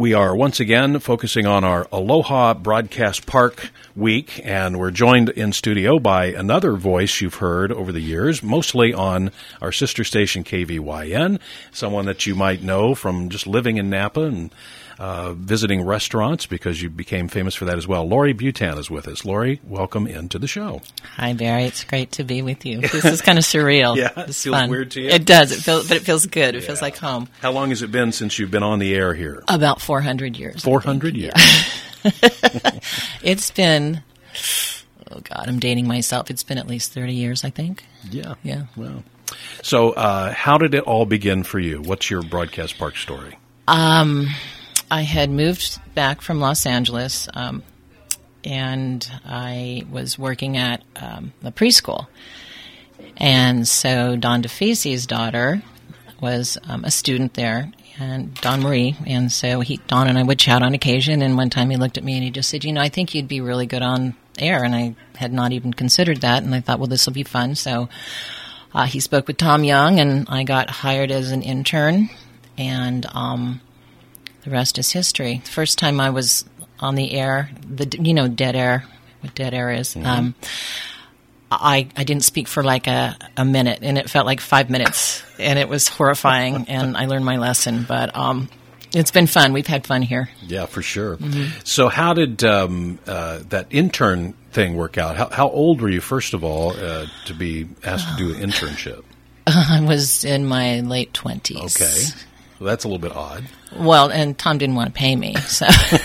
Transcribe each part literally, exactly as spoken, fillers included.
We are once again focusing on our Aloha Broadcast Park week, and we're joined in studio by another voice you've heard over the years, mostly on our sister station K V Y N, someone that you might know from just living in Napa and uh, visiting restaurants because you became famous for that as well. Lori Butan is with us. Lori, welcome into the show. Hi, Barry. It's great to be with you. This is kind of surreal. Yeah, it it's feels fun. weird to you? It does, it feels, but it feels good. It Yeah. feels like home. How long has it been since you've been on the air here? About four hundred years. four hundred years. Yeah. It's been, oh, God, I'm dating myself. It's been at least thirty years, I think. Yeah. Yeah. Wow. So uh, how did it all begin for you? What's your Broadcast Park story? Um, I had moved back from Los Angeles, um, and I was working at um, a preschool. And so Don DeFee's daughter was um, a student there, and Don Marie. And so he, Don and I would chat on occasion, and one time he looked at me and he just said, you know, I think you'd be really good on air. And I had not even considered that, and I thought, well, this will be fun. So uh, he spoke with Tom Young, and I got hired as an intern, and um, the rest is history. The first time I was on the air, the you know, dead air, what dead air is, mm-hmm. um, I, I didn't speak for like a, a minute, and it felt like five minutes, and it was horrifying, and I learned my lesson. But um, it's been fun. We've had fun here. Yeah, for sure. Mm-hmm. So how did um, uh, that intern thing work out? How, how old were you, first of all, uh, to be asked to do an internship? Uh, I was in my late twenties. Okay. Well, that's a little bit odd. Well, and Tom didn't want to pay me, so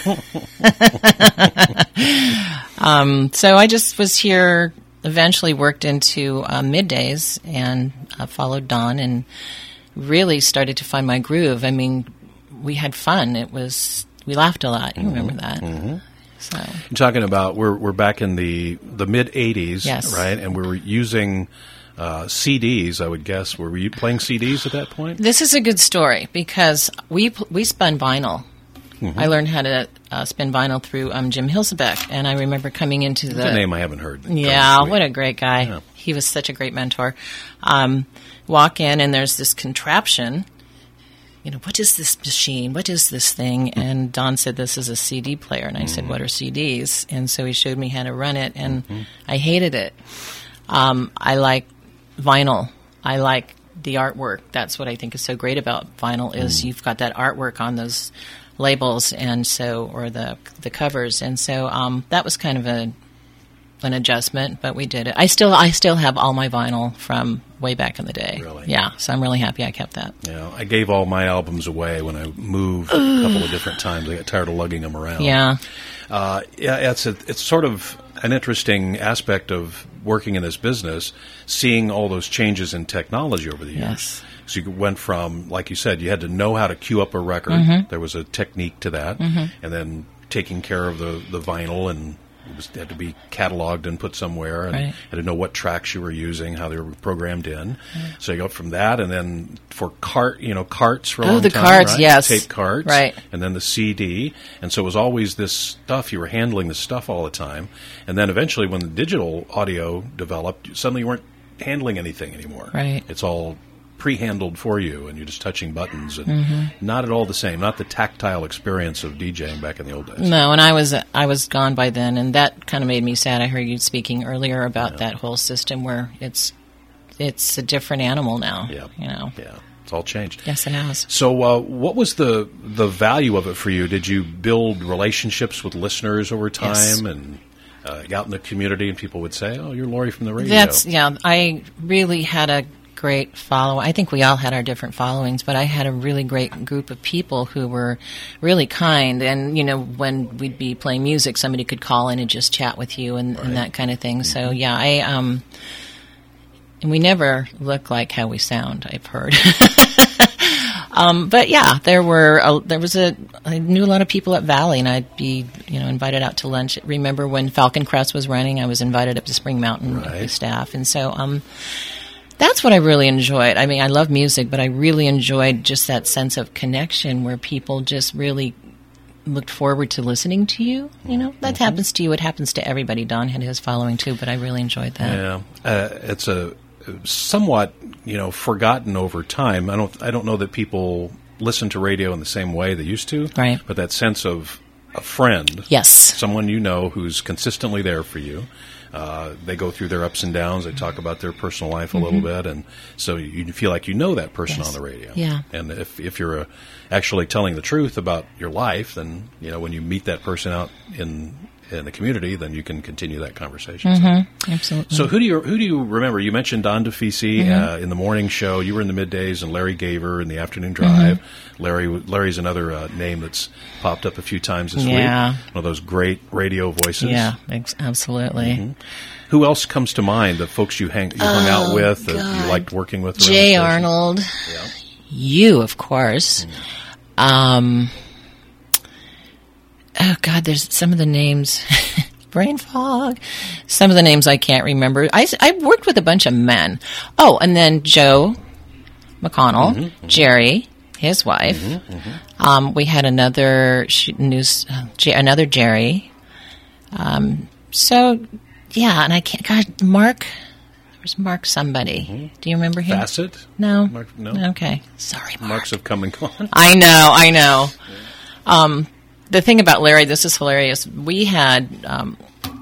um, so I just was here. Eventually, worked into uh, middays and uh, followed Don, and really started to find my groove. I mean, we had fun. It was we laughed a lot. You mm-hmm. remember that? Mm-hmm. So you're talking about we're we're back in the the mid eighties, yes. right? And we were using. Uh, C Ds, I would guess. Were you playing C Ds at that point? This is a good story because we we spun vinyl. Mm-hmm. I learned how to uh, spin vinyl through um, Jim Hilsebeck, and I remember coming into the... That's a name I haven't heard. Yeah, what a great guy. Yeah. He was such a great mentor. Um, walk in, and there's this contraption. You know, what is this machine? What is this thing? And Don said, this is a C D player. And I mm-hmm. said, what are C Ds? And so he showed me how to run it, and mm-hmm. I hated it. Um, I like vinyl. I like the artwork. That's what I think is so great about vinyl is mm. you've got that artwork on those labels, and so or the the covers, and so um, that was kind of a an adjustment, but we did it. I still I still have all my vinyl from way back in the day. Really? Yeah, so I'm really happy I kept that. Yeah, I gave all my albums away when I moved a couple of different times. I got tired of lugging them around. Yeah. Uh, yeah, it's a, it's sort of an interesting aspect of working in this business, seeing all those changes in technology over the years. Yes. So you went from, like you said, you had to know how to cue up a record. Mm-hmm. There was a technique to that. Mm-hmm. And then taking care of the, the vinyl, and it was, had to be cataloged and put somewhere, and right. had to know what tracks you were using, how they were programmed in. Mm-hmm. So you go from that, and then for cart, you know, carts for a oh, long the time, carts, right? yes. Tape carts. Right. And then the C D. And so it was always this stuff. You were handling this stuff all the time. And then eventually when the digital audio developed, suddenly you weren't handling anything anymore. Right. It's all pre-handled for you, and you're just touching buttons, and mm-hmm. not at all the same, not the tactile experience of DJing back in the old days. No, and I was I was gone by then, and that kind of made me sad. I heard you speaking earlier about yeah. that whole system where it's it's a different animal now. Yeah, you know. Yeah, it's all changed. Yes, it has. So, uh, what was the the value of it for you? Did you build relationships with listeners over time, yes. and uh, out in the community, and people would say, "Oh, you're Lori from the radio." That's yeah. I really had a great follow. I think we all had our different followings, but I had a really great group of people who were really kind. And, you know, when we'd be playing music, somebody could call in and just chat with you and, right. and that kind of thing. Mm-hmm. So, yeah, I, um, and we never look like how we sound, I've heard. um, but yeah, there were, a, there was a, I knew a lot of people at Valley, and I'd be, you know, invited out to lunch. Remember when Falcon Crest was running, I was invited up to Spring Mountain right. with the staff. And so, um, that's what I really enjoyed. I mean, I love music, but I really enjoyed just that sense of connection where people just really looked forward to listening to you. You know, that mm-hmm. happens to you. It happens to everybody. Don had his following too, but I really enjoyed that. Yeah, uh, it's a somewhat, you know, forgotten over time. I don't, I don't know that people listen to radio in the same way they used to. Right. But that sense of a friend. Yes. Someone you know who's consistently there for you. Uh, they go through their ups and downs. They talk about their personal life a mm-hmm. little bit, and so you feel like you know that person yes. on the radio. Yeah. And if if you're uh, actually telling the truth about your life, then you know when you meet that person out in in the community, then you can continue that conversation. Mm-hmm. Absolutely. So who do you who do you remember? You mentioned Don DeFisi mm-hmm. uh, in the morning show. You were in the middays, and Larry Gaver in the afternoon drive. Mm-hmm. Larry Larry's another uh, name that's popped up a few times this yeah. week. One of those great radio voices. Yeah, ex- absolutely. Mm-hmm. Who else comes to mind? The folks you hang you hung oh, out with, that God. you liked working with? Jay Arnold. Yeah. You, of course. Mm. Um. Oh God, there's some of the names. Brain fog. Some of the names I can't remember. I, I worked with a bunch of men. Oh, and then Joe McConnell, mm-hmm, mm-hmm. Jerry, his wife. Mm-hmm, mm-hmm. Um, we had another sh- news, uh, J- another Jerry. Um, so, yeah, and I can't. God, Mark. There's Mark somebody. Mm-hmm. Do you remember him? Bassett? No. Mark, no. Okay. Sorry, Mark. Marks have come and gone. I know. I know. Yeah. Um. The thing about Larry, this is hilarious. We had um,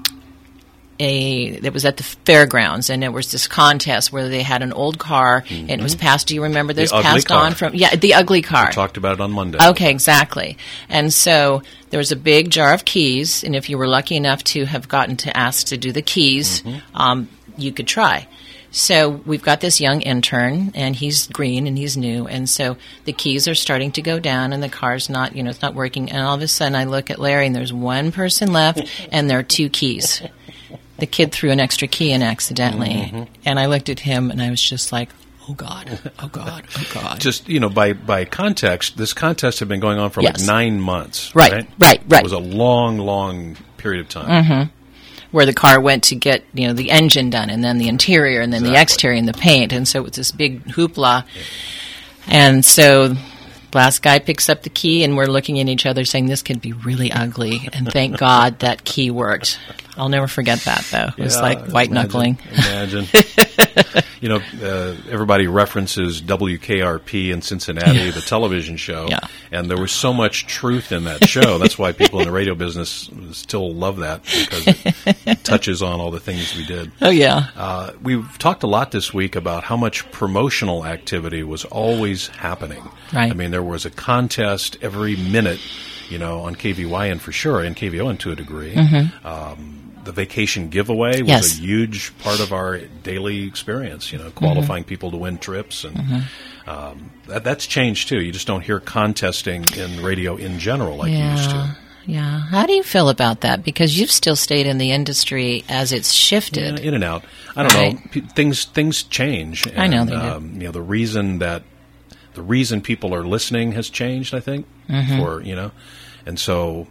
a, it was at the fairgrounds, and it was this contest where they had an old car, mm-hmm. and it was passed, do you remember this? The passed ugly car. on from, yeah, the ugly car. We talked about it on Monday. Okay, exactly. And so there was a big jar of keys, and if you were lucky enough to have gotten to ask to do the keys, mm-hmm. um, you could try. So we've got this young intern, and he's green and he's new, and so the keys are starting to go down, and the car's not, you know, it's not working. And all of a sudden, I look at Larry, and there's one person left, and there are two keys. The kid threw an extra key in accidentally, mm-hmm. and I looked at him, and I was just like, "Oh God, oh God, oh God!" Just you know, by by context, this contest had been going on for yes. like nine months. Right, right, right, right. It was a long, long period of time. Mm-hmm. Where the car went to get, you know, the engine done, and then the interior, and then exactly. the exterior, and the paint, and so it was this big hoopla. Yeah. And so, last guy picks up the key, and we're looking at each other, saying, "This could be really ugly." And thank God that key worked. I'll never forget that, though. It was yeah, like white imagine, knuckling. Imagine. You know, uh, everybody references W K R P in Cincinnati, yeah. the television show, yeah. and there was so much truth in that show. That's why people in the radio business still love that, because it touches on all the things we did. Oh, yeah. Uh, we've talked a lot this week about how much promotional activity was always happening. Right. I mean, there was a contest every minute, you know, on K V Y N for sure, and K V O N to a degree. Mm-hmm. Um, the vacation giveaway was yes. a huge part of our daily experience, you know, qualifying mm-hmm. people to win trips. And mm-hmm. um, that, that's changed, too. You just don't hear contesting in radio in general like yeah. you used to. Yeah. How do you feel about that? Because you've still stayed in the industry as it's shifted. Yeah, in and out. I don't right. know. P- things things change. And, I know they um, do. You know, the reason that the reason people are listening has changed, I think, mm-hmm. for, you know, and so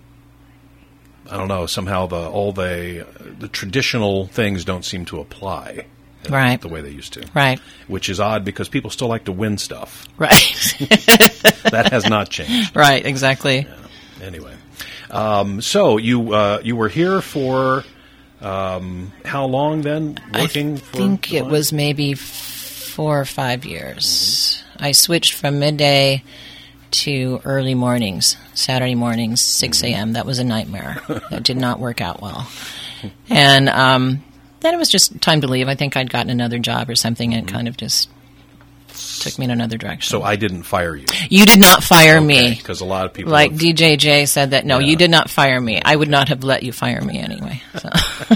I don't know, somehow the all the the traditional things don't seem to apply right. the way they used to. Right. Which is odd because people still like to win stuff. Right. That has not changed. Right, exactly. Yeah. Anyway. Um, so you uh, you were here for um, how long then, working I for think Divine? It was maybe four or five years. Mm-hmm. I switched from midday to early mornings, Saturday mornings, six a.m. That was a nightmare. That did not work out well. And um, then it was just time to leave. I think I'd gotten another job or something, and it kind of just took me in another direction. So I didn't fire you? You did not fire okay, me. Because a lot of people... Like have, D J J said that, no, yeah. you did not fire me. I would not have let you fire me anyway. So.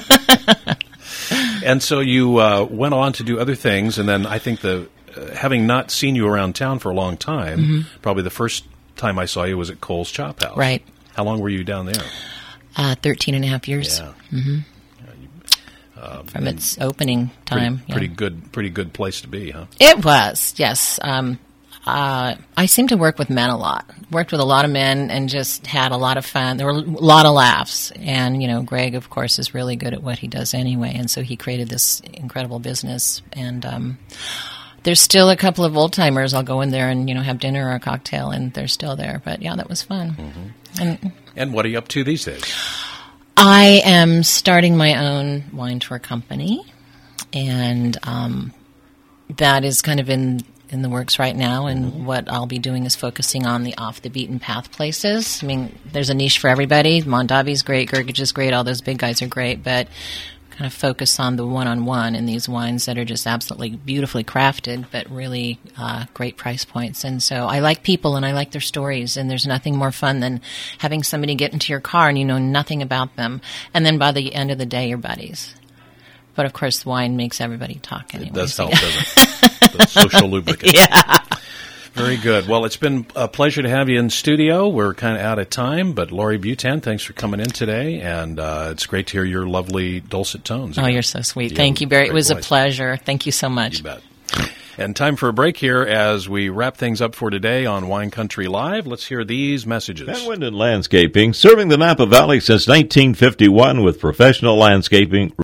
And so you uh, went on to do other things, and then I think the... having not seen you around town for a long time, mm-hmm. probably the first time I saw you was at Cole's Chop House. Right. How long were you down there? Uh, thirteen and a half years. Yeah. Mm-hmm. Yeah, you, um, From its opening time. Pretty, yeah. pretty good pretty good place to be, huh? It was, yes. Um, uh, I seem to work with men a lot. Worked with a lot of men and just had a lot of fun. There were a lot of laughs. And, you know, Greg, of course, is really good at what he does anyway. And so he created this incredible business. And... Um, There's still a couple of old timers. I'll go in there and, you know, have dinner or a cocktail, and they're still there. But yeah, that was fun. Mm-hmm. And, and what are you up to these days? I am starting my own wine tour company, and um, that is kind of in in the works right now, and what I'll be doing is focusing on the off-the-beaten-path places. I mean, there's a niche for everybody. Mondavi's great, Gergich is great, all those big guys are great, but kind of focus on the one-on-one in these wines that are just absolutely beautifully crafted, but really uh, great price points. And so I like people, and I like their stories, and there's nothing more fun than having somebody get into your car and you know nothing about them, and then by the end of the day, you're buddies. But, of course, wine makes everybody talk anyway. It does so. help, doesn't it? The social lubricant. Yeah. Very good. Well, it's been a pleasure to have you in studio. We're kind of out of time, but Lori Butan, thanks for coming in today, and uh, it's great to hear your lovely dulcet tones. Oh, you're so sweet. You Thank you, Barry. It was voice. a pleasure. Thank you so much. You bet. And time for a break here as we wrap things up for today on Wine Country Live. Let's hear these messages. Van Winden Landscaping, serving the Napa Valley since nineteen fifty-one with professional landscaping,